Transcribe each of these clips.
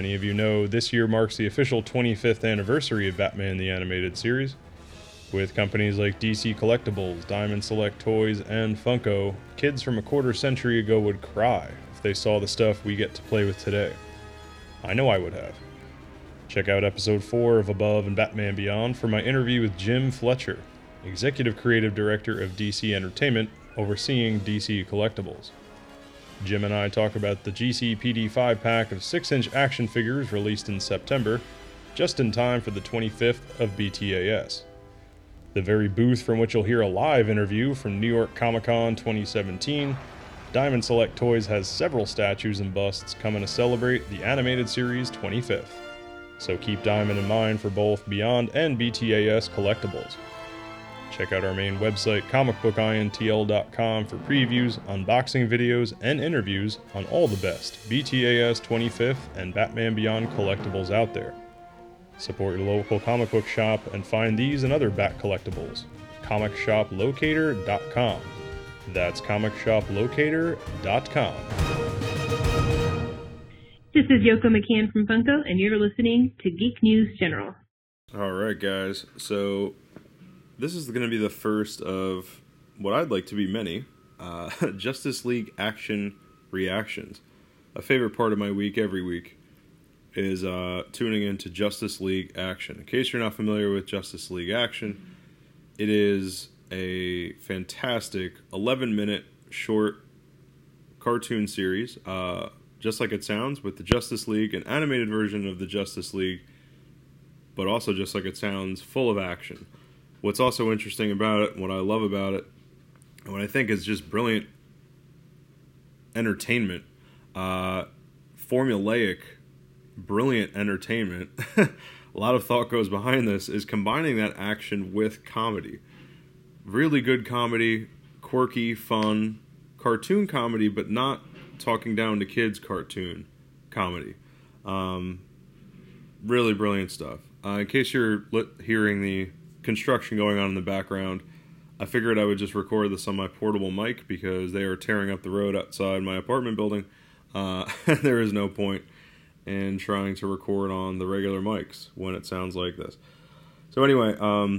many of you know, this year marks the official 25th anniversary of Batman the Animated Series. With companies like DC Collectibles, Diamond Select Toys, and Funko, kids from a quarter century ago would cry if they saw the stuff we get to play with today. I know I would have. Check out episode 4 of Above and Batman Beyond for my interview with Jim Fletcher, Executive Creative Director of DC Entertainment, overseeing DC Collectibles. Jim and I talk about the GCPD 5-pack of 6-inch action figures released in September, just in time for the 25th of BTAS. The very booth from which you'll hear a live interview from New York Comic Con 2017, Diamond Select Toys has several statues and busts coming to celebrate the animated series' 25th. So keep Diamond in mind for both Beyond and BTAS collectibles. Check out our main website, comicbookintl.com, for previews, unboxing videos, and interviews on all the best BTAS 25th and Batman Beyond collectibles out there. Support your local comic book shop and find these and other Bat collectibles. ComicShopLocator.com. That's ComicShopLocator.com. This is Yoko McCann from Funko, and you're listening to Geek News General. Alright guys, so this is going to be the first of what I'd like to be many, Justice League Action Reactions. A favorite part of my week every week is tuning into Justice League Action. In case you're not familiar with Justice League Action, it is a fantastic 11-minute short cartoon series, just like it sounds, with the Justice League, an animated version of the Justice League, but also just like it sounds, full of action. What's also interesting about it, what I love about it, and what I think is just brilliant entertainment, formulaic, brilliant entertainment, a lot of thought goes behind this, is combining that action with comedy. Really good comedy, quirky, fun, cartoon comedy, but not talking down to kids cartoon comedy. Really brilliant stuff. In case you're hearing the construction going on in the background, I figured I would just record this on my portable mic because they are tearing up the road outside my apartment building. There is no point in trying to record on the regular mics when it sounds like this. So anyway,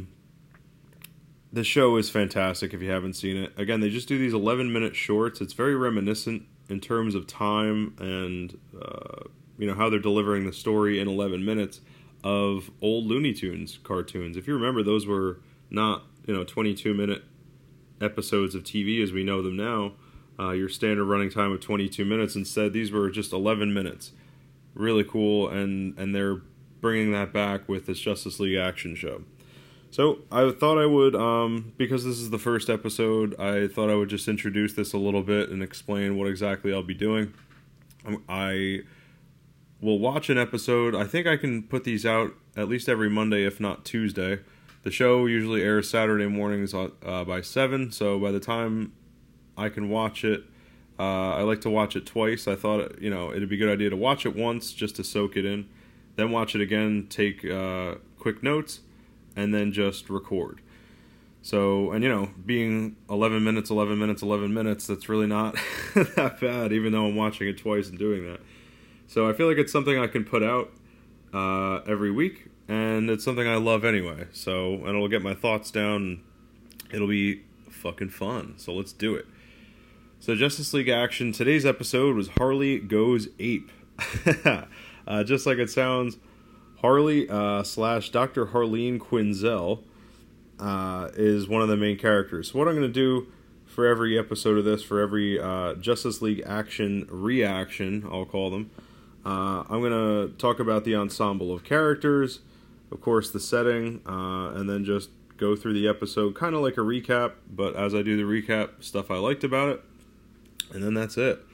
the show is fantastic if you haven't seen it. Again, they just do these 11-minute shorts. It's very reminiscent in terms of time and how they're delivering the story in 11 minutes of old Looney Tunes cartoons. If you remember, those were not 22-minute episodes of TV as we know them now. Your standard running time of 22 minutes. Instead, these were just 11 minutes. Really cool, and they're bringing that back with this Justice League Action show. So I thought I would, because this is the first episode, I thought I would just introduce this a little bit and explain what exactly I'll be doing. I will watch an episode. I think I can put these out at least every Monday, if not Tuesday. The show usually airs Saturday mornings by 7, so by the time I can watch it, I like to watch it twice. I thought, it'd be a good idea to watch it once just to soak it in, then watch it again, take quick notes, and then just record. So, and being 11 minutes, that's really not that bad, even though I'm watching it twice and doing that. So I feel like it's something I can put out every week, and it's something I love anyway. So, and it'll get my thoughts down, and it'll be fucking fun. So let's do it. So Justice League Action, today's episode was Harley Goes Ape. Just like it sounds, Harley / Dr. Harleen Quinzel is one of the main characters. So what I'm going to do for every episode of this, for every Justice League Action reaction, I'll call them, I'm going to talk about the ensemble of characters, of course the setting, and then just go through the episode, kind of like a recap, but as I do the recap, stuff I liked about it, and then that's it.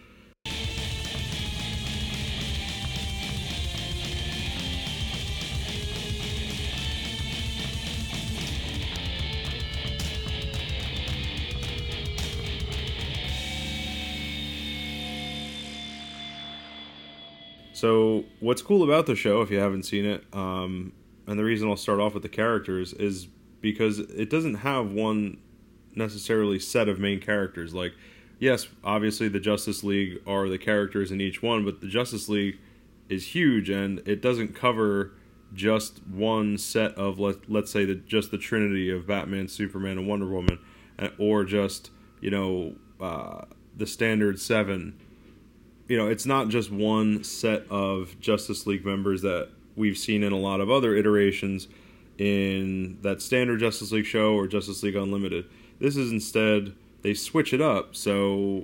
So what's cool about the show, if you haven't seen it, and the reason I'll start off with the characters, is because it doesn't have one necessarily set of main characters. Like, yes, obviously the Justice League are the characters in each one, but the Justice League is huge, and it doesn't cover just one set of, let's say, just the trinity of Batman, Superman, and Wonder Woman, or just, the standard 7. It's not just one set of Justice League members that we've seen in a lot of other iterations in that standard Justice League show or Justice League Unlimited. This is instead, they switch it up, so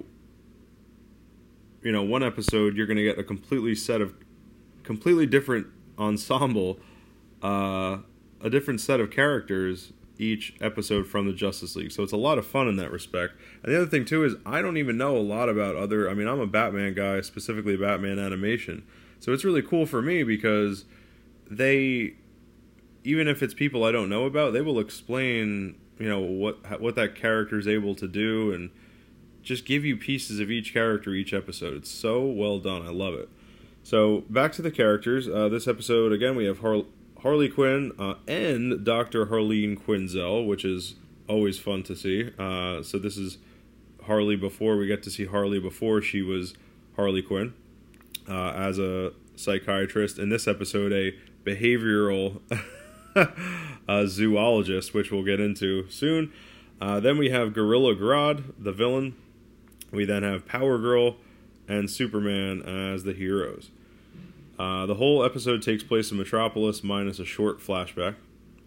one episode you're going to get a completely different ensemble, a different set of characters each episode from the Justice League. So it's a lot of fun in that respect. And the other thing too is I don't even know a lot about I'm a Batman guy, specifically Batman animation. So it's really cool for me because they, even if it's people I don't know about, they will explain, what that character is able to do and just give you pieces of each character each episode. It's so well done. I love it. So back to the characters. This episode, again, we have Harley Quinn and Dr. Harleen Quinzel, which is always fun to see. So this is Harley before. We get to see Harley before she was Harley Quinn as a psychiatrist. In this episode, a behavioral zoologist, which we'll get into soon. Then we have Gorilla Grodd, the villain. We then have Power Girl and Superman as the heroes. The whole episode takes place in Metropolis minus a short flashback.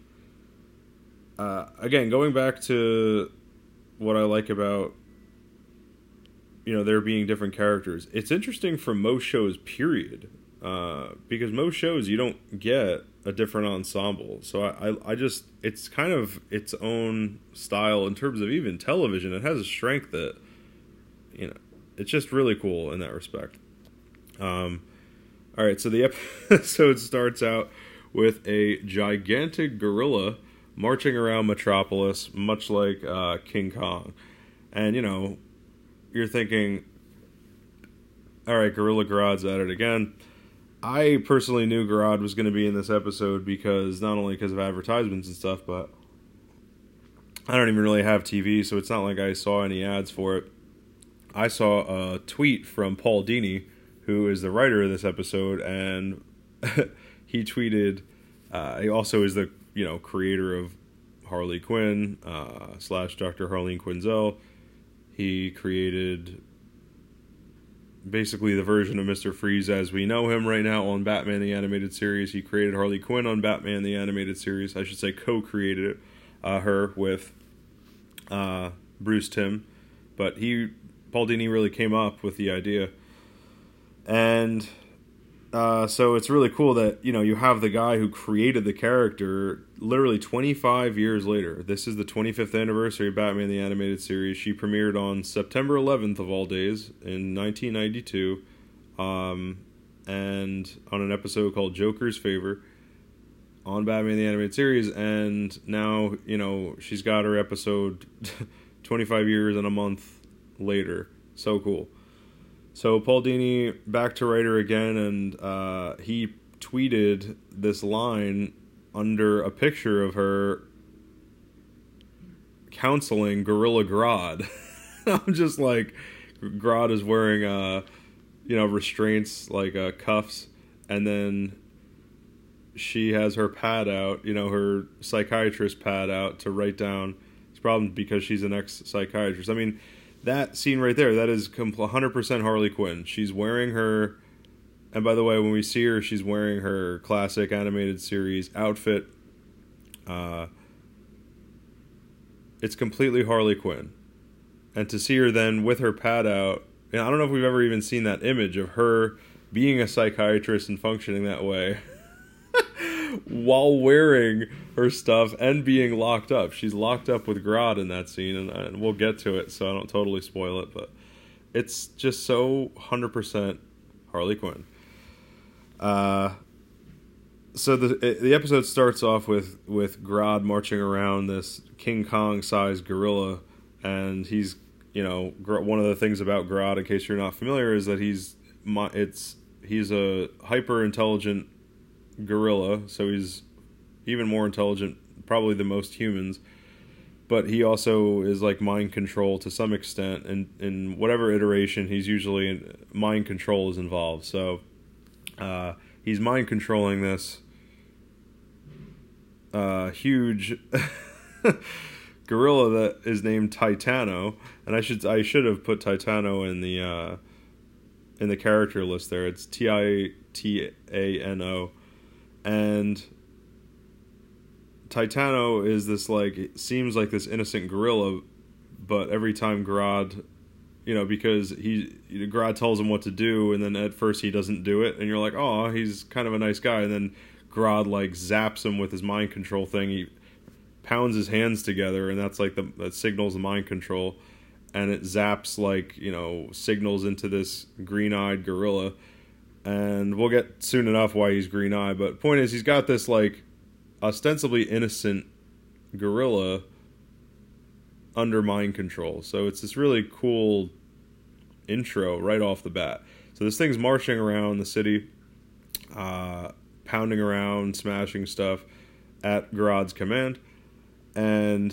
Again, going back to what I like about, there being different characters. It's interesting for most shows, period. Because most shows you don't get a different ensemble. So I just, it's kind of its own style in terms of even television. It has a strength that, it's just really cool in that respect. All right, so the episode starts out with a gigantic gorilla marching around Metropolis, much like King Kong. And, you're thinking, all right, Gorilla Grodd's at it again. I personally knew Grodd was going to be in this episode not only because of advertisements and stuff, but I don't even really have TV, so it's not like I saw any ads for it. I saw a tweet from Paul Dini, who is the writer of this episode, and he tweeted, he also is the, creator of Harley Quinn, / Dr. Harleen Quinzel. He created basically the version of Mr. Freeze as we know him right now on Batman the Animated Series. He created Harley Quinn on Batman the Animated Series. I should say co-created her with Bruce Timm. But Paul Dini really came up with the idea. And so it's really cool that, you have the guy who created the character literally 25 years later. This is the 25th anniversary of Batman the Animated Series. She premiered on September 11th of all days in 1992, and on an episode called Joker's Favor on Batman the Animated Series. And now, she's got her episode 25 years and a month later. So cool. So Paul Dini back to writer again, and he tweeted this line under a picture of her counseling Gorilla Grodd. I'm just like, Grodd is wearing restraints like cuffs, and then she has her pad out, her psychiatrist pad out to write down. It's probably because she's an ex-psychiatrist. I mean, that scene right there, that is 100% Harley Quinn. She's wearing her, and by the way, when we see her, she's wearing her classic animated series outfit. It's completely Harley Quinn. And to see her then with her pad out, I don't know if we've ever even seen that image of her being a psychiatrist and functioning that way while wearing her stuff and being locked up. She's locked up with Grodd in that scene, and we'll get to it, so I don't totally spoil it, but it's just so 100% Harley Quinn. So the episode starts off with Grodd marching around this King Kong-sized gorilla, and he's, one of the things about Grodd, in case you're not familiar, is that he's a hyper-intelligent gorilla, so he's even more intelligent probably than most humans, but he also is like mind control to some extent, and in whatever iteration he's usually in, mind control is involved. So He's mind controlling this huge gorilla that is named Titano, and I should have put Titano in the character list there. It's Titano, and Titano is this, like, it seems like this innocent gorilla, but every time Grodd, because Grodd tells him what to do, and then at first he doesn't do it, and you're like, oh, he's kind of a nice guy, and then Grodd, like, zaps him with his mind control thing. He pounds his hands together, and that's like that signals the mind control, and it zaps, like, signals into this green-eyed gorilla, and we'll get soon enough why he's green-eyed, but point is, he's got this, like, ostensibly innocent gorilla under mind control. So it's this really cool intro right off the bat. So this thing's marching around the city, pounding around, smashing stuff at Grodd's command. And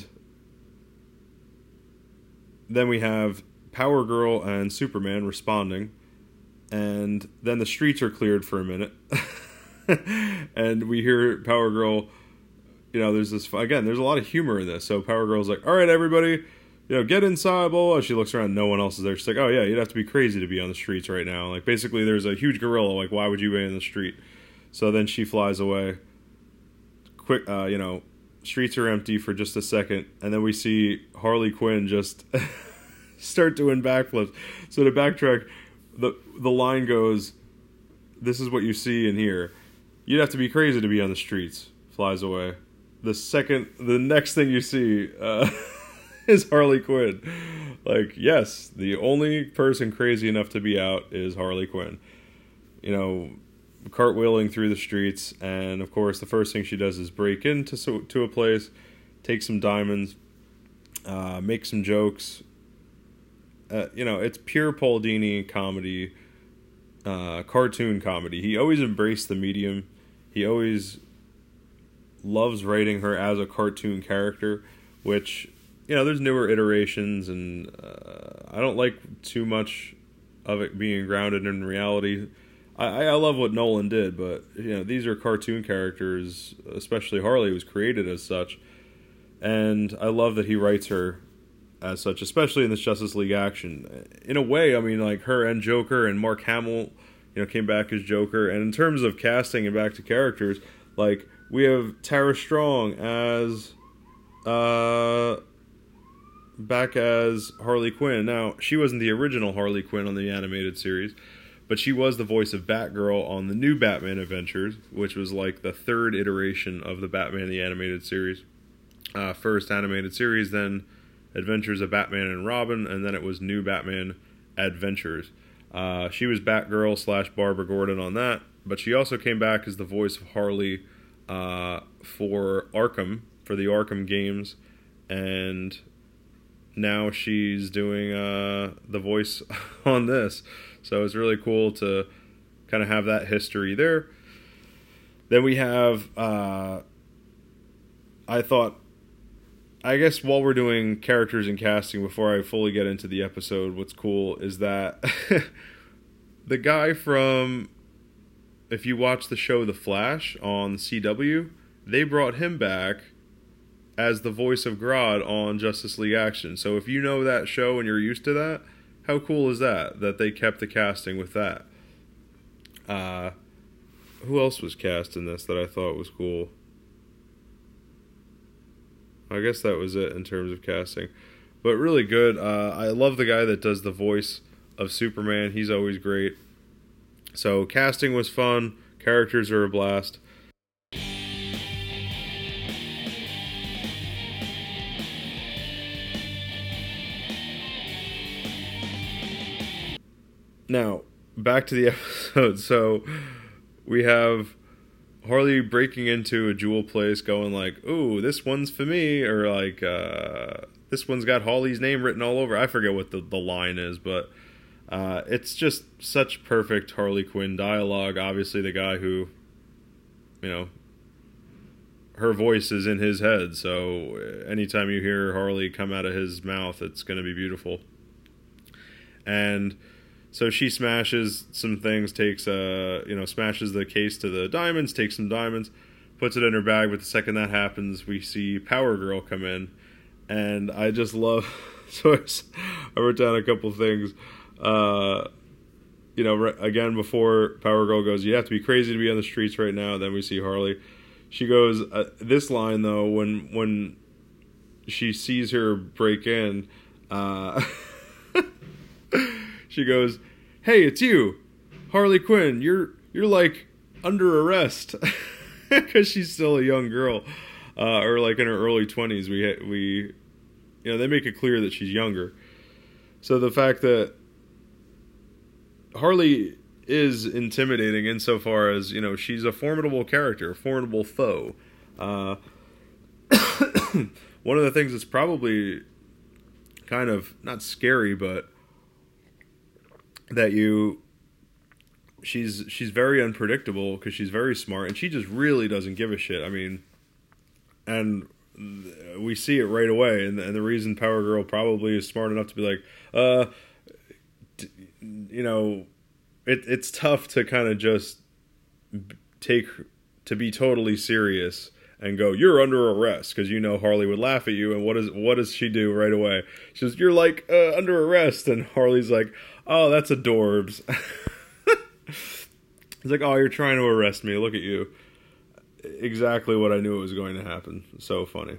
then we have Power Girl and Superman responding. And then the streets are cleared for a minute. And we hear Power Girl, there's this, again, there's a lot of humor in this. So Power Girl's like, all right, everybody, get inside, blah, blah. She looks around, no one else is there. She's like, oh yeah, you'd have to be crazy to be on the streets right now. Like, basically, there's a huge gorilla, like, why would you be in the street? So then she flies away. Quick, streets are empty for just a second, and then we see Harley Quinn just start doing backflips. So to backtrack, the line goes, this is what you see and hear. You'd have to be crazy to be on the streets. Flies away. The next thing you see is Harley Quinn. Like, yes, the only person crazy enough to be out is Harley Quinn. Cartwheeling through the streets, and of course the first thing she does is break into a place, take some diamonds, make some jokes. It's pure Paul Dini comedy, cartoon comedy. He always embraced the medium. He always loves writing her as a cartoon character, which, there's newer iterations, and I don't like too much of it being grounded in reality. I love what Nolan did, but, these are cartoon characters, especially Harley was created as such, and I love that he writes her as such, especially in this Justice League action. In a way, I mean, like, her and Joker and Mark Hamill, came back as Joker, and in terms of casting and back to characters, like, we have Tara Strong as, back as Harley Quinn. Now, she wasn't the original Harley Quinn on the animated series, but she was the voice of Batgirl on the new Batman Adventures, which was like the third iteration of the Batman the Animated Series. First animated series, then Adventures of Batman and Robin, and then it was New Batman Adventures. She was Batgirl / Barbara Gordon on that, but she also came back as the voice of Harley for Arkham, for the Arkham games, and now she's doing the voice on this. So it's really cool to kind of have that history there. Then we have, I guess while we're doing characters and casting, before I fully get into the episode, what's cool is that the guy from, if you watch the show The Flash on the CW, they brought him back as the voice of Grodd on Justice League Action. So if you know that show and you're used to that, how cool is that they kept the casting with that? Who else was cast in this that I thought was cool? I guess that was it in terms of casting. But really good. I love the guy that does the voice of Superman. He's always great. So casting was fun. Characters are a blast. Now, back to the episode. So, we have Harley breaking into a jewel place going like, ooh, this one's for me, or like, this one's got Harley's name written all over. I forget what the line is, but it's just such perfect Harley Quinn dialogue. Obviously, the guy who, her voice is in his head, so anytime you hear Harley come out of his mouth, it's going to be beautiful. And So she smashes some things, smashes the case to the diamonds, takes some diamonds, puts it in her bag. But the second that happens, we see Power Girl come in, and I just love. So I wrote down a couple things. Again, before Power Girl goes, you have to be crazy to be on the streets right now. Then we see Harley. She goes, this line though, when she sees her break in, she goes, "Hey, it's you, Harley Quinn. You're like under arrest," because she's still a young girl, or like in her early 20s. We they make it clear that she's younger. So the fact that Harley is intimidating insofar as, she's a formidable character, a formidable foe. One of the things that's probably kind of not scary, but that she's very unpredictable because she's very smart and she just really doesn't give a shit. I mean, and we see it right away. And the reason Power Girl probably is smart enough to be like, it's tough to kind of just to be totally serious and go, "You're under arrest," because Harley would laugh at you. And what does she do right away? She says, "You're like under arrest," and Harley's like, "Oh, that's adorbs." He's like, "Oh, you're trying to arrest me. Look at you." Exactly what I knew it was going to happen. So funny.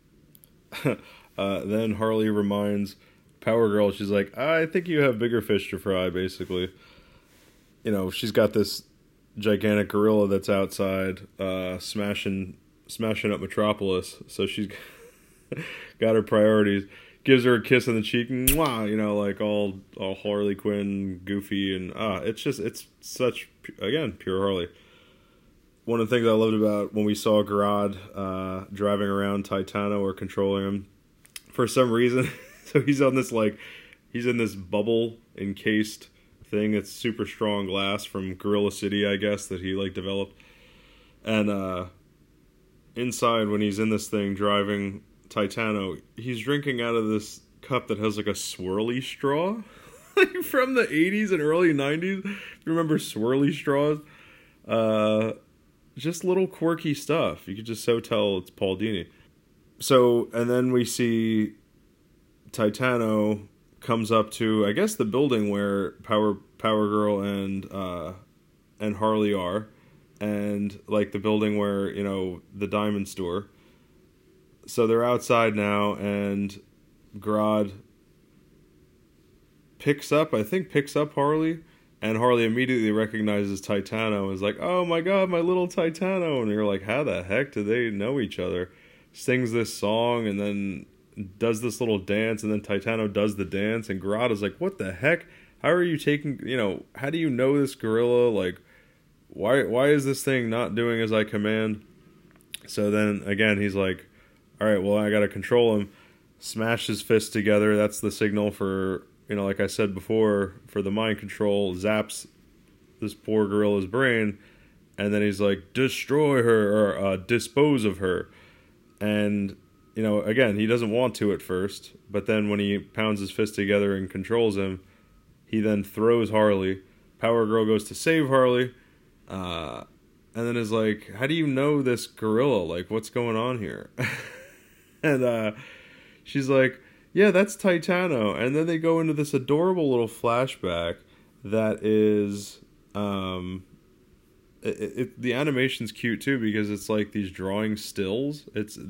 Then Harley reminds Power Girl, she's like, "I think you have bigger fish to fry," basically. She's got this gigantic gorilla that's outside smashing up Metropolis. So she's got her priorities. Gives her a kiss on the cheek, mwah, like all Harley Quinn, goofy, and it's such, again, pure Harley. One of the things I loved about when we saw Grodd driving around Titano or controlling him, for some reason, so he's in this bubble encased thing. It's super strong glass from Gorilla City, I guess, that he developed. And inside, when he's in this thing driving Titano, he's drinking out of this cup that has a swirly straw, from the 80s and early 90s. You remember swirly straws? Just little quirky stuff. You could just so tell it's Paul Dini. So, and then we see Titano comes up to, I guess, the building where Power Girl and Harley are, and the building where the diamond store. So they're outside now, and Grodd picks up Harley, and Harley immediately recognizes Titano and is like, "Oh my god, my little Titano!" And you're like, how the heck do they know each other? Sings this song and then does this little dance, and then Titano does the dance, and Grodd is like, "What the heck? How are you taking, how do you know this gorilla? Why is this thing not doing as I command?" So then, again, he's like, "All right, well, I gotta control him." Smash his fists together. That's the signal for, like I said before, for the mind control. Zaps this poor gorilla's brain, and then he's like, "Destroy her," or dispose of her. And, again, he doesn't want to at first, but then when he pounds his fist together and controls him, he then throws Harley. Power Girl goes to save Harley, and then is like, "How do you know this gorilla? What's going on here?" And she's like, "Yeah, that's Titano." And then they go into this adorable little flashback that is, the animation's cute too, because it's these drawing stills.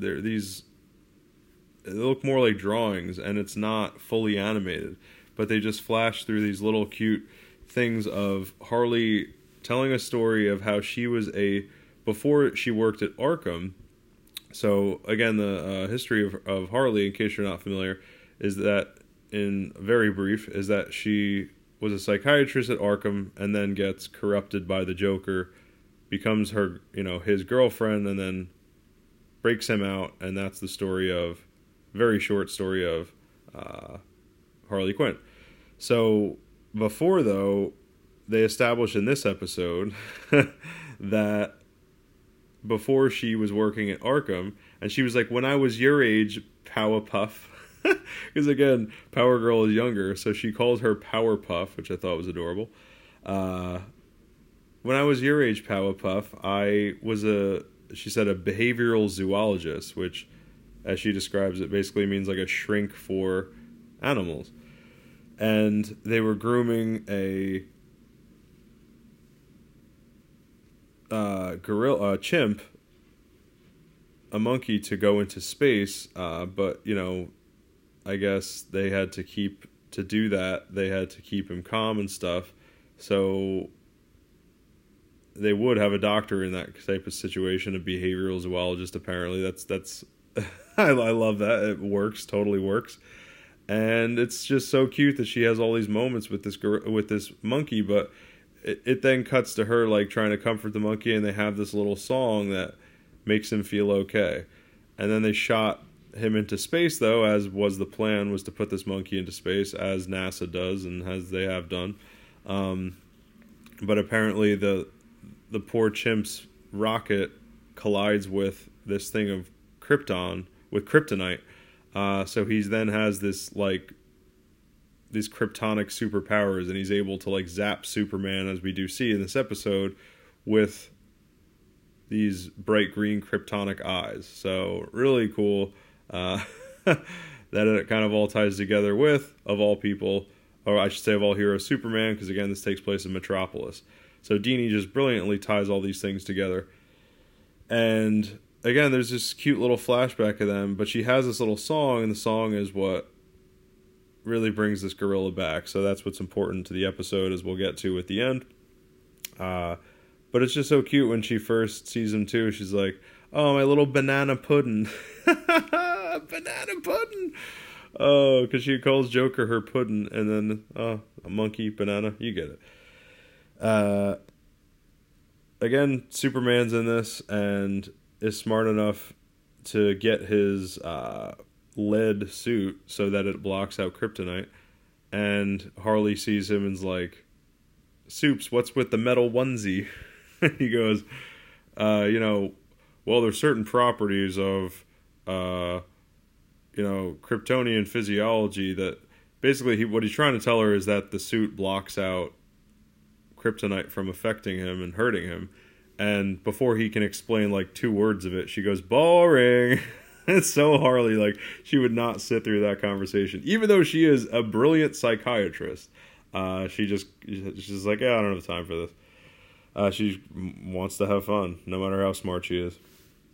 They look more like drawings, and it's not fully animated, but they just flash through these little cute things of Harley telling a story of how she was before she worked at Arkham. So again, the history of Harley, in case you're not familiar, is that, in very brief, is that she was a psychiatrist at Arkham and then gets corrupted by the Joker, becomes her, his girlfriend, and then breaks him out, and that's the very short story of Harley Quinn. So before, though, they established in this episode that before she was working at Arkham, and she was like, "When I was your age, Powerpuff," Because again, Power Girl is younger, so she calls her Powerpuff, which I thought was adorable. When I was your age, Powerpuff, I was she said a behavioral zoologist, which, as she describes it, basically means like a shrink for animals. And they were grooming a chimp, a monkey, to go into space, but I guess they had to keep him calm and stuff, so they would have a doctor in that type of situation, a behavioral zoologist. Apparently that's I love that. It works, totally works. And it's just so cute that she has all these moments with this monkey, but it then cuts to her like trying to comfort the monkey, and they have this little song that makes him feel okay. And then they shot him into space, though, as was the plan, was to put this monkey into space, as NASA does and as they have done. But apparently the poor chimp's rocket collides with this thing of Krypton, with kryptonite. So he then has these kryptonic superpowers, and he's able to like zap Superman, as we do see in this episode, with these bright green kryptonic eyes. So really cool. That it kind of all ties together with, of all people, or I should say of all heroes, Superman, because again, this takes place in Metropolis. So Dini just brilliantly ties all these things together. And again, there's this cute little flashback of them, but she has this little song, and the song is what really brings this gorilla back. So that's what's important to the episode, as we'll get to at the end. But it's just so cute when she first sees him too. She's like, "Oh, my little banana puddin'." Banana puddin'. Oh, because she calls Joker her puddin', and then a monkey, banana. You get it. Again, Superman's in this and is smart enough to get his lead suit so that it blocks out kryptonite. And Harley sees him and's like, "Soups, what's with the metal onesie?" He goes, well, there's certain properties of, Kryptonian physiology that basically what he's trying to tell her is that the suit blocks out kryptonite from affecting him and hurting him. And before he can explain like 2 words of it, she goes, "Boring." It's so Harley, like she would not sit through that conversation, even though she is a brilliant psychiatrist. She's like, "Yeah, I don't have time for this." She wants to have fun, no matter how smart she is.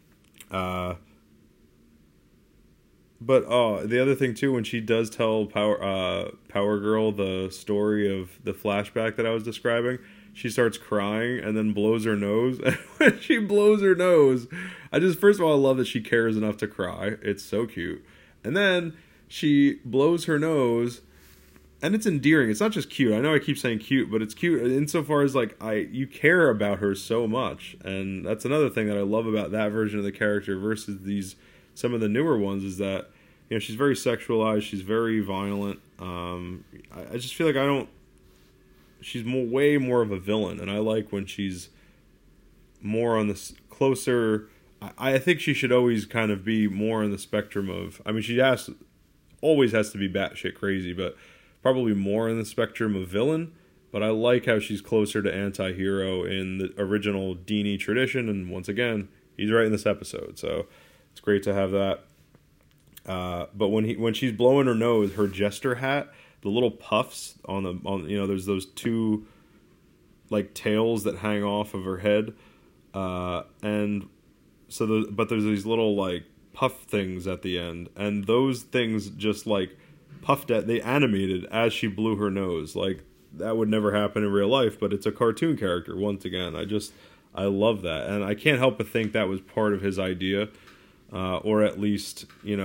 But the other thing too, when she does tell Power Girl the story of the flashback that I was describing, she starts crying and then blows her nose. And when she blows her nose, first of all, I love that she cares enough to cry. It's so cute. And then she blows her nose, and it's endearing. It's not just cute. I know I keep saying cute, but it's cute insofar as like you care about her so much. And that's another thing that I love about that version of the character versus some of the newer ones, is that she's very sexualized, she's very violent. I just feel like she's way more of a villain, and I like when she's more on this closer. I think she should always kind of be more on the spectrum of, she always has to be batshit crazy, but probably more in the spectrum of villain. But I like how she's closer to anti-hero in the original Dini tradition, and once again, he's right in this episode, so it's great to have that. But when she's blowing her nose, her jester hat, the little puffs there's those 2 like tails that hang off of her head, and so but there's these little like puff things at the end, and those things just like they animated as she blew her nose. Like that would never happen in real life, but it's a cartoon character once again. I love that, and I can't help but think that was part of his idea. Or at least,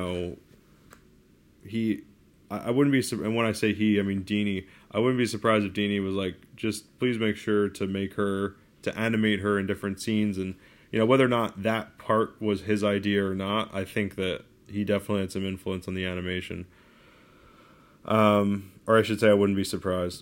I wouldn't be, and when I say he, I mean Dini, I wouldn't be surprised if Dini was like, just please make sure to animate her in different scenes, and, whether or not that part was his idea or not, I think that he definitely had some influence on the animation. Or I should say I wouldn't be surprised.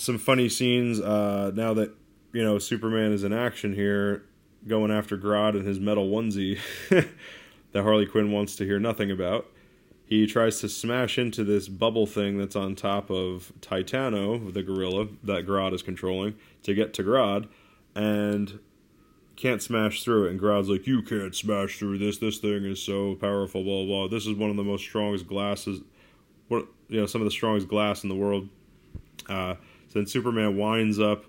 some funny scenes now that, Superman is in action here, going after Grodd in his metal onesie that Harley Quinn wants to hear nothing about. He tries to smash into this bubble thing that's on top of Titano, the gorilla that Grodd is controlling, to get to Grodd, and can't smash through it. And Grodd's like, you can't smash through this. This thing is so powerful, blah, blah, blah. This is one of the most strongest glasses, some of the strongest glass in the world. So then Superman winds up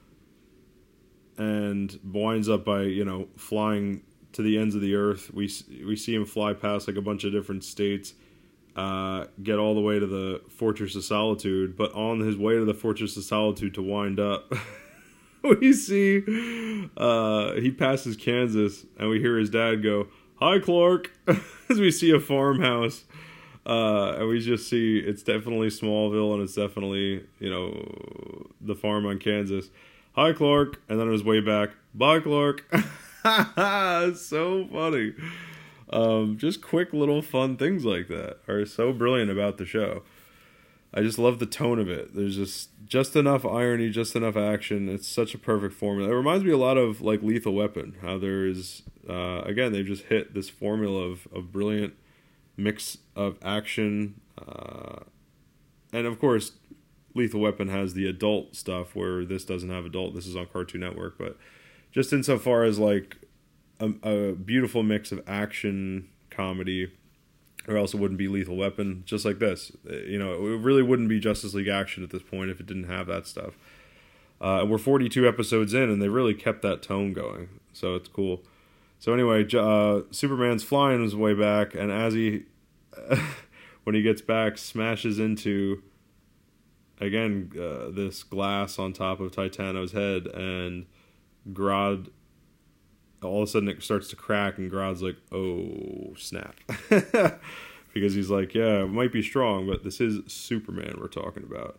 by, flying to the ends of the earth. We see him fly past like a bunch of different states, get all the way to the Fortress of Solitude, but on his way to the Fortress of Solitude to wind up, we see he passes Kansas, and we hear his dad go, "Hi, Clark," as we see a farmhouse, and we just see it's definitely Smallville, and it's definitely, the farm on Kansas. "Hi, Clark," and then on his way back, "Bye, Clark." It's so funny. Just quick little fun things like that are so brilliant about the show. I just love the tone of it. There's just enough irony, just enough action. It's such a perfect formula. It reminds me a lot of like Lethal Weapon, how there is, again, they've just hit this formula of brilliant mix of action. And of course, Lethal Weapon has the adult stuff where this doesn't have adult. This is on Cartoon Network, but just insofar as like a beautiful mix of action, comedy, or else it wouldn't be Lethal Weapon, just like this. It really wouldn't be Justice League Action at this point if it didn't have that stuff. And we're 42 episodes in, and they really kept that tone going, so it's cool. So anyway, Superman's flying his way back, and as he, when he gets back, smashes into, again, this glass on top of Titano's head, and Grodd, all of a sudden it starts to crack, and Grodd's like, oh, snap. Because he's like, yeah, it might be strong, but this is Superman we're talking about.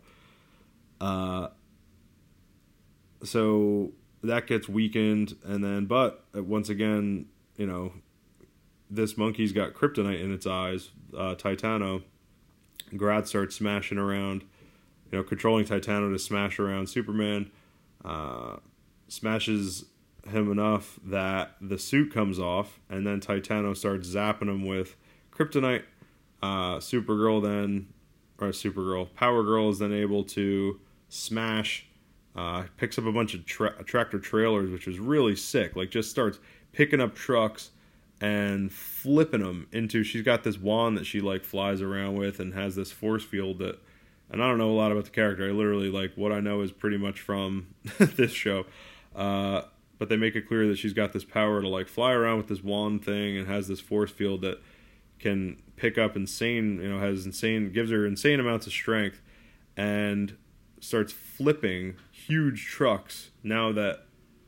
So that gets weakened, and then, but once again, this monkey's got kryptonite in its eyes, Titano. Grodd starts smashing around, controlling Titano to smash around Superman, smashes him enough that the suit comes off, and then Titano starts zapping him with kryptonite. Power Girl is then able to smash, picks up a bunch of tractor trailers, which is really sick, like just starts picking up trucks and flipping them into, she's got this wand that she like flies around with and has this force field that, and I don't know a lot about the character, I literally, like, what I know is pretty much from this show, but they make it clear that she's got this power to like fly around with this wand thing and has this force field that can pick up gives her insane amounts of strength, and starts flipping huge trucks now that,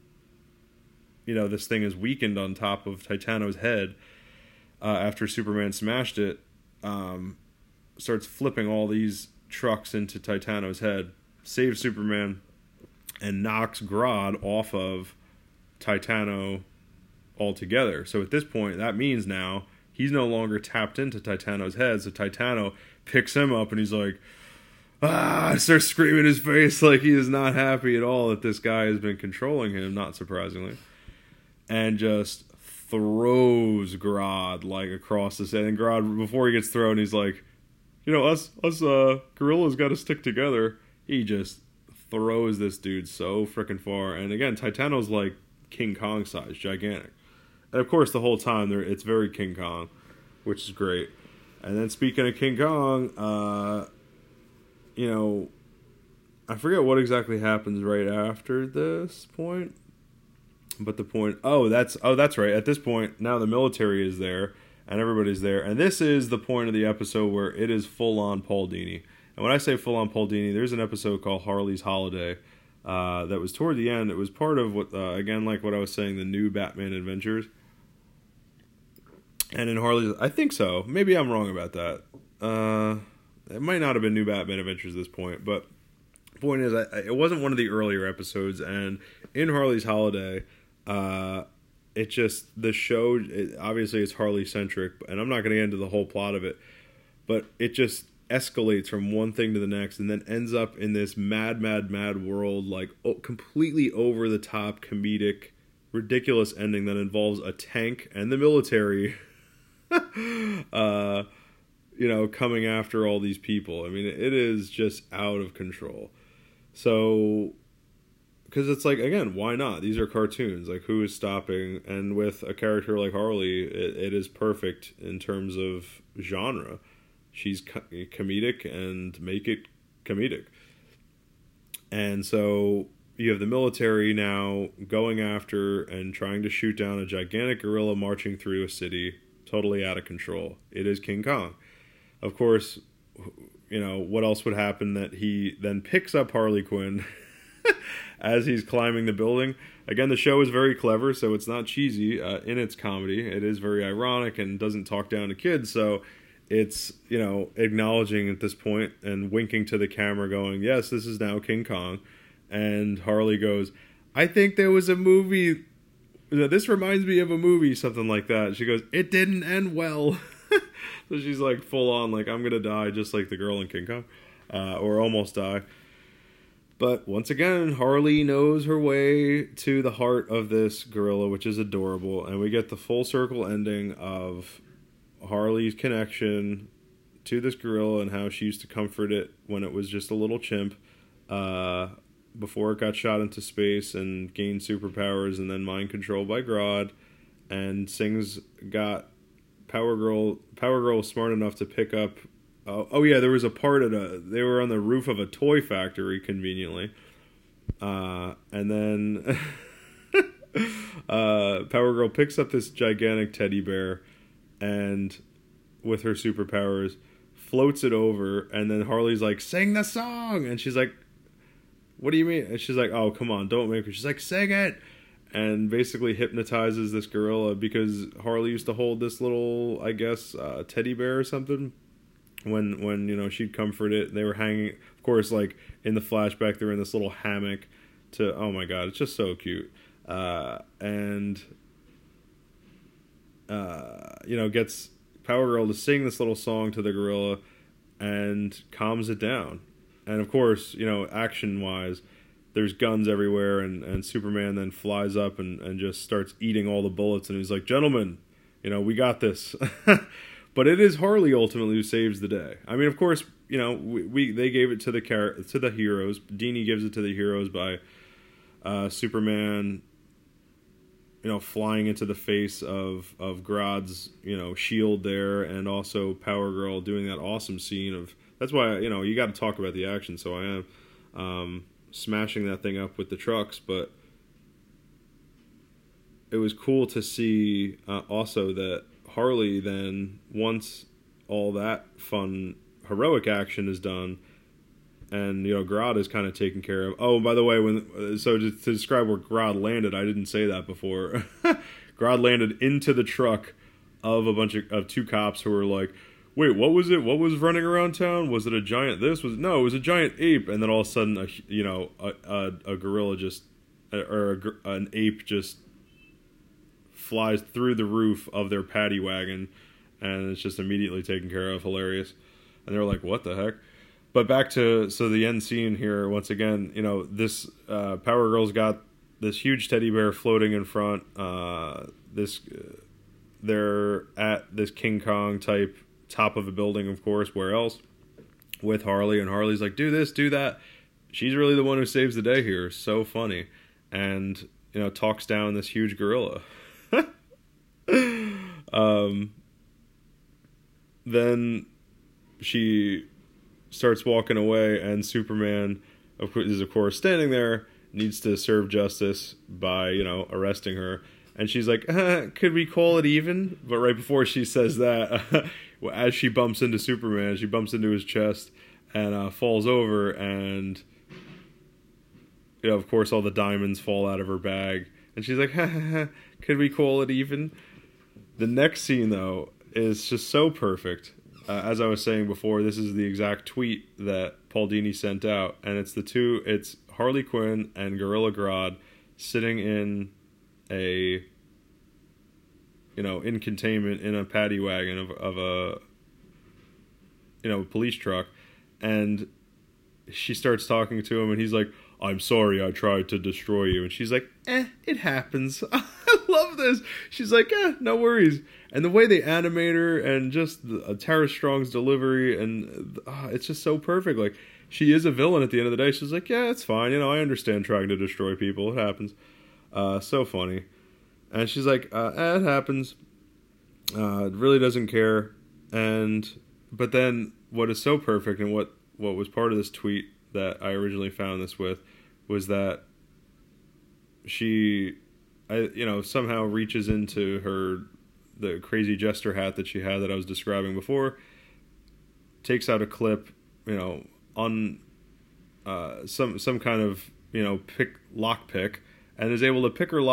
this thing is weakened on top of Titano's head, after Superman smashed it, starts flipping all these trucks into Titano's head, saves Superman, and knocks Grodd off of Titano altogether. So at this point, that means now he's no longer tapped into Titano's head, so Titano picks him up, and he's like, starts screaming in his face like he is not happy at all that this guy has been controlling him, not surprisingly, and just throws Grodd like across the set. And Grodd, before he gets thrown, he's like, us gorillas got to stick together. He just throws this dude so freaking far. And again, Titano's like King Kong size, gigantic. And of course, the whole time it's very King Kong, which is great. And then speaking of King Kong, I forget what exactly happens right after this point. But the point, that's right. At this point, now the military is there and everybody's there. And this is the point of the episode where it is full-on Paul Dini. And when I say full-on Paul Dini, there's an episode called Harley's Holiday that was toward the end. It was part of what, again, like what I was saying, the new Batman Adventures. And in Harley's, I think so. Maybe I'm wrong about that. It might not have been new Batman Adventures at this point. But the point is, it wasn't one of the earlier episodes. And in Harley's Holiday, the show, obviously it's Harley-centric, and I'm not going to get into the whole plot of it, but it just escalates from one thing to the next and then ends up in this mad world, like completely over the top comedic ridiculous ending that involves a tank and the military coming after all these people. I mean, it is just out of control. So, because it's like, again, why not? These are cartoons. Like, who is stopping? And with a character like Harley, it is perfect in terms of genre. She's comedic and make it comedic. And so you have the military now going after and trying to shoot down a gigantic gorilla marching through a city, totally out of control. It is King Kong. Of course, what else would happen that he then picks up Harley Quinn as he's climbing the building. Again, the show is very clever, so it's not cheesy in its comedy. It is very ironic and doesn't talk down to kids, so it's, acknowledging at this point and winking to the camera going, yes, this is now King Kong. And Harley goes, I think there was a movie, this reminds me of a movie, something like that. She goes, it didn't end well. So she's like full on, like, I'm going to die just like the girl in King Kong, or almost die. But once again, Harley knows her way to the heart of this gorilla, which is adorable. And we get the full circle ending of Harley's connection to this gorilla and how she used to comfort it when it was just a little chimp before it got shot into space and gained superpowers and then mind controlled by Grodd. And Sing's got Power Girl was smart enough to pick up there was a part they were on the roof of a toy factory conveniently, and then Power Girl picks up this gigantic teddy bear and with her superpowers floats it over, and then Harley's like, sing the song, and she's like, what do you mean? And she's like, oh, come on, don't make her. She's like, sing it, and basically hypnotizes this gorilla because Harley used to hold this little, I guess, teddy bear or something when she'd comfort it. They were hanging, of course, like in the flashback, they're in this little hammock to, oh my god, it's just so cute. Gets Power Girl to sing this little song to the gorilla and calms it down. And of course, action-wise, there's guns everywhere, and Superman then flies up and just starts eating all the bullets, and he's like, gentlemen, we got this. But it is Harley ultimately who saves the day. I mean, of course, they gave it to the heroes. Dini gives it to the heroes by Superman, flying into the face of Grodd's, shield there, and also Power Girl doing that awesome scene of. That's why you got to talk about the action. So I am smashing that thing up with the trucks, but it was cool to see also that Harley then, once all that fun heroic action is done, and Grodd is kind of taken care of. Oh, by the way, to describe where Grodd landed, I didn't say that before. Grodd landed into the truck of a bunch of two cops who were like, wait, what was it? What was running around town? Was it a giant this? No, it was a giant ape. And then all of a sudden, a gorilla an ape just flies through the roof of their paddy wagon, and it's just immediately taken care of. Hilarious. And they're like, what the heck? But back to the end scene here. Once again, this Power Girl's got this huge teddy bear floating in front. They're at this King Kong type top of a building, of course. Where else? With Harley, and Harley's like, do this, do that. She's really the one who saves the day here. So funny. And talks down this huge gorilla. Then she starts walking away, and Superman is of course standing there, needs to serve justice by arresting her, and she's like, could we call it even? But right before she says that, as she bumps into Superman, she bumps into his chest and falls over, and of course all the diamonds fall out of her bag, and she's like, could we call it even? The next scene, though, is just so perfect. As I was saying before, this is the exact tweet that Paul Dini sent out, and it's Harley Quinn and Gorilla Grodd sitting in in containment in a paddy wagon of police truck, and she starts talking to him, and he's like, "I'm sorry I tried to destroy you." And she's like, it happens. I love this. She's like, no worries. And the way they animate her, and just Tara Strong's delivery, and it's just so perfect. Like, she is a villain at the end of the day. She's like, yeah, it's fine. I understand trying to destroy people. It happens. So funny. And she's like, it happens. Really doesn't care. But then what is so perfect, and what was part of this tweet that I originally found this with, was that she, somehow reaches into the crazy jester hat that she had that I was describing before, takes out a clip, on some kind of lock pick, and is able to pick the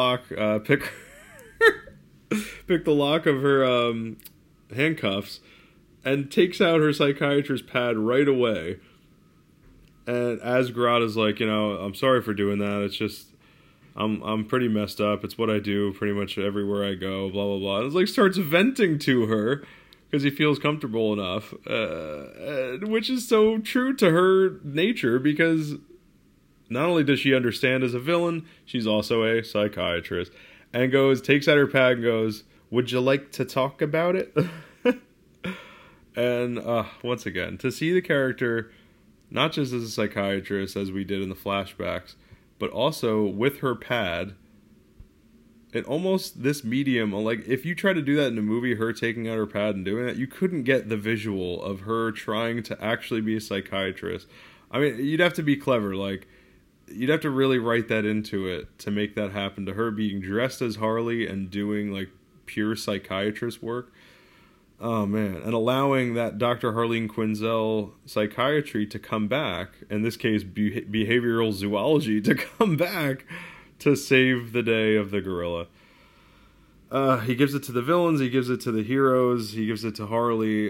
lock of her handcuffs, and takes out her psychiatrist pad right away. And Asgard is like, I'm sorry for doing that. It's just, I'm pretty messed up. It's what I do pretty much everywhere I go, blah, blah, blah. And it's like, starts venting to her because he feels comfortable enough, which is so true to her nature, because not only does she understand as a villain, she's also a psychiatrist. And takes out her pad and goes, "Would you like to talk about it?" And once again, to see the character not just as a psychiatrist, as we did in the flashbacks, but also with her pad, and almost this medium, like, if you try to do that in a movie, her taking out her pad and doing that, you couldn't get the visual of her trying to actually be a psychiatrist. I mean, you'd have to be clever, like, you'd have to really write that into it to make that happen, to her being dressed as Harley and doing, like, pure psychiatrist work. Oh, man. And allowing that Dr. Harleen Quinzel psychiatry to come back, in this case, behavioral zoology, to come back to save the day of the gorilla. He gives it to the villains, he gives it to the heroes, he gives it to Harley.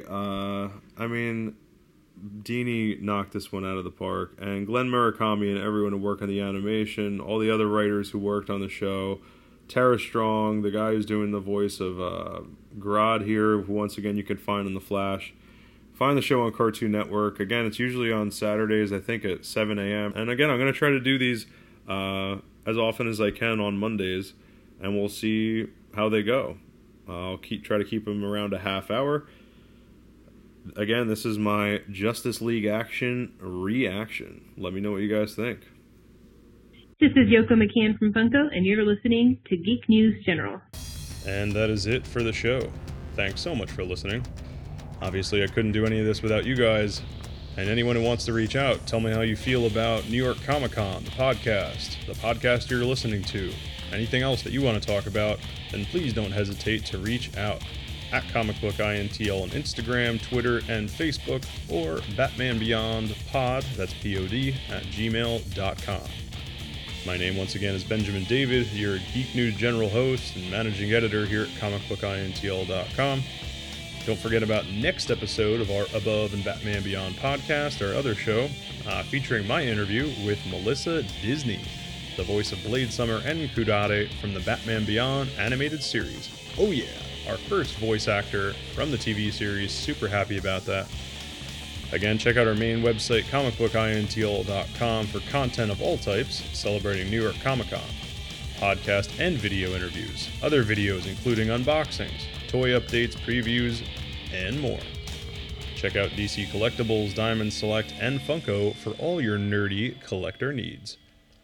Dini knocked this one out of the park. And Glenn Murakami and everyone who worked on the animation, all the other writers who worked on the show, Tara Strong, the guy who's doing the voice of Grodd here, who once again you can find on The Flash. Find the show on Cartoon Network. Again, it's usually on Saturdays, I think at 7 a.m. And again, I'm going to try to do these as often as I can on Mondays, and we'll see how they go. I'll try to keep them around a half hour. Again, this is my Justice League Action reaction. Let me know what you guys think. This is Yoko McCann from Funko, and you're listening to Geek News General. And that is it for the show. Thanks so much for listening. Obviously, I couldn't do any of this without you guys. And anyone who wants to reach out, tell me how you feel about New York Comic Con, the podcast you're listening to, anything else that you want to talk about, then please don't hesitate to reach out at ComicBookINTL on Instagram, Twitter, and Facebook, or BatmanBeyondPod, that's P-O-D, at gmail.com. My name once again is Benjamin David, your Geek News General host and managing editor here at ComicBookINTL.com. Don't forget about next episode of our Above and Batman Beyond podcast, our other show, featuring my interview with Melissa Disney, the voice of Blade Summer and Kudade from the Batman Beyond animated series. Oh yeah, our first voice actor from the TV series. Super happy about that. Again, check out our main website, comicbookintl.com, for content of all types celebrating New York Comic Con, podcast and video interviews, other videos including unboxings, toy updates, previews, and more. Check out DC Collectibles, Diamond Select, and Funko for all your nerdy collector needs.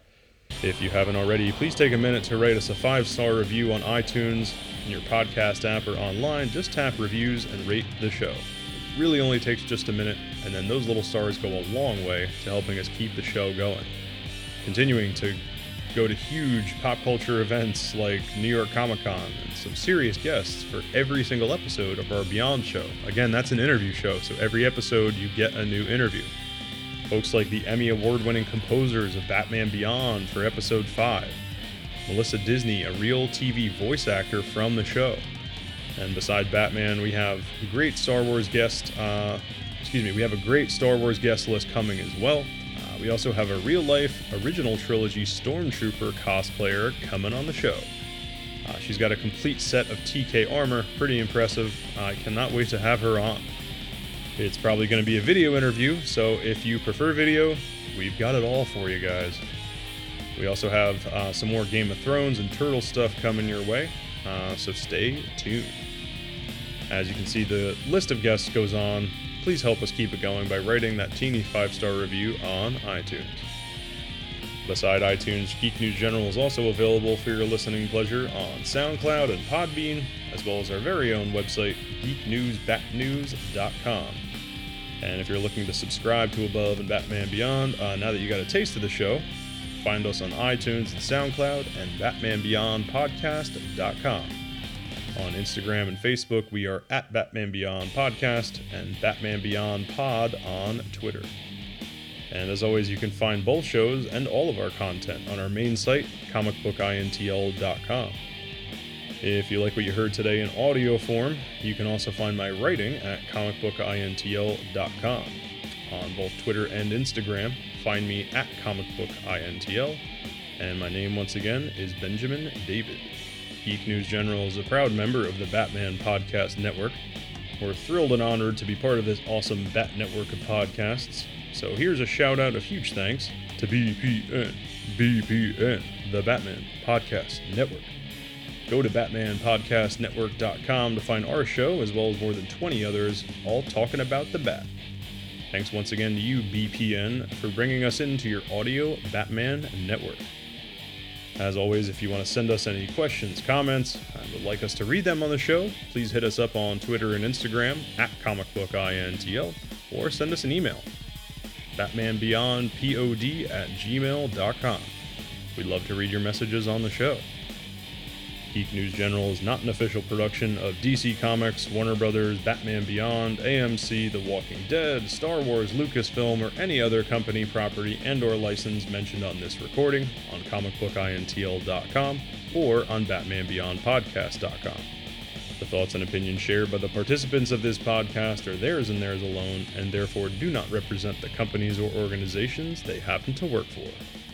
If you haven't already, please take a minute to write us a 5-star review on iTunes, in your podcast app, or online. Just tap reviews and rate the show. It really only takes just a minute, and then those little stars go a long way to helping us keep the show going. Continuing to go to huge pop culture events like New York Comic Con, and some serious guests for every single episode of our Beyond show. Again, that's an interview show, so every episode you get a new interview. Folks like the Emmy Award-winning composers of Batman Beyond for episode 5. Melissa Disney, a real TV voice actor from the show. And beside Batman, we have a great Star Wars guest, we have a great Star Wars guest list coming as well. We also have a real-life original trilogy Stormtrooper cosplayer coming on the show. She's got a complete set of TK armor, pretty impressive. I cannot wait to have her on. It's probably going to be a video interview, so if you prefer video, we've got it all for you guys. We also have some more Game of Thrones and Turtle stuff coming your way, so stay tuned. As you can see, the list of guests goes on. Please help us keep it going by writing that teeny 5-star review on iTunes. Beside iTunes, Geek News General is also available for your listening pleasure on SoundCloud and Podbean, as well as our very own website, geeknewsbatnews.com. And if you're looking to subscribe to Above and Batman Beyond, now that you got a taste of the show, find us on iTunes and SoundCloud and BatmanBeyondPodcast.com. On Instagram and Facebook, we are at Batman Beyond Podcast and Batman Beyond Pod on Twitter. And as always, you can find both shows and all of our content on our main site, comicbookintl.com. If you like what you heard today in audio form, you can also find my writing at comicbookintl.com. On both Twitter and Instagram, find me at comicbookintl, and my name once again is Benjamin David. Geek News General is a proud member of the Batman Podcast Network. We're thrilled and honored to be part of this awesome Bat Network of podcasts. So here's a shout out of huge thanks to BPN, the Batman Podcast Network. Go to BatmanPodcastNetwork.com to find our show, as well as more than 20 others, all talking about the Bat. Thanks once again to you, BPN, for bringing us into your audio Batman Network. As always, if you want to send us any questions, comments, and would like us to read them on the show, please hit us up on Twitter and Instagram at comicbookintl, or send us an email, batmanbeyondpod@gmail.com. We'd love to read your messages on the show. Geek News General is not an official production of DC Comics, Warner Brothers, Batman Beyond, AMC, The Walking Dead, Star Wars, Lucasfilm, or any other company, property, and/or license mentioned on this recording, on comicbookintl.com, or on batmanbeyondpodcast.com. The thoughts and opinions shared by the participants of this podcast are theirs and theirs alone, and therefore do not represent the companies or organizations they happen to work for.